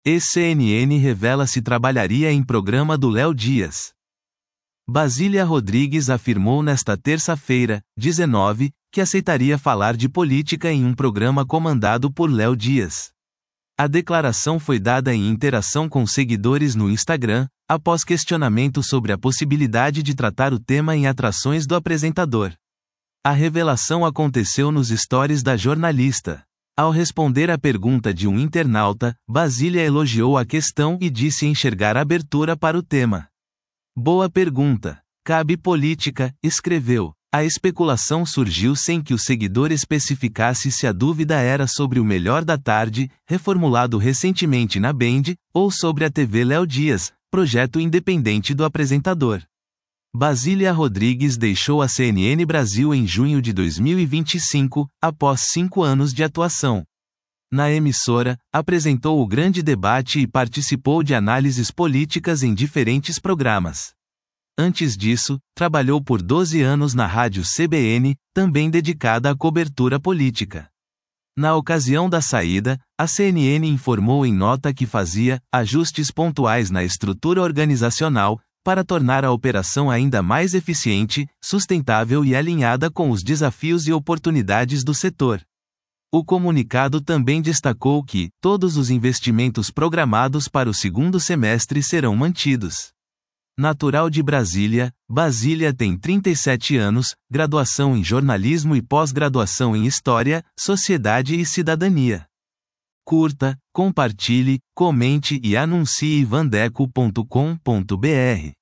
Ex-CNN revela se trabalharia em programa do Léo Dias. Basília Rodrigues afirmou nesta terça-feira, 19, que aceitaria falar de política em um programa comandado por Léo Dias. A declaração foi dada em interação com seguidores no Instagram, após questionamento sobre a possibilidade de tratar o tema em atrações do apresentador. A revelação aconteceu nos stories da jornalista. Ao responder à pergunta de um internauta, Basília elogiou a questão e disse enxergar abertura para o tema. Boa pergunta. Cabe política, escreveu. A especulação surgiu sem que o seguidor especificasse se a dúvida era sobre o Melhor da Tarde, reformulado recentemente na Band, ou sobre a TV Léo Dias, projeto independente do apresentador. Basília Rodrigues deixou a CNN Brasil em junho de 2025, após 5 anos de atuação. Na emissora, apresentou o Grande Debate e participou de análises políticas em diferentes programas. Antes disso, trabalhou por 12 anos na rádio CBN, também dedicada à cobertura política. Na ocasião da saída, a CNN informou em nota que fazia ajustes pontuais na estrutura organizacional, para tornar a operação ainda mais eficiente, sustentável e alinhada com os desafios e oportunidades do setor. O comunicado também destacou que todos os investimentos programados para o segundo semestre serão mantidos. Natural de Brasília, Basília tem 37 anos, graduação em jornalismo e pós-graduação em História, Sociedade e Cidadania. Curta, compartilhe, comente e anuncie vandeco.com.br.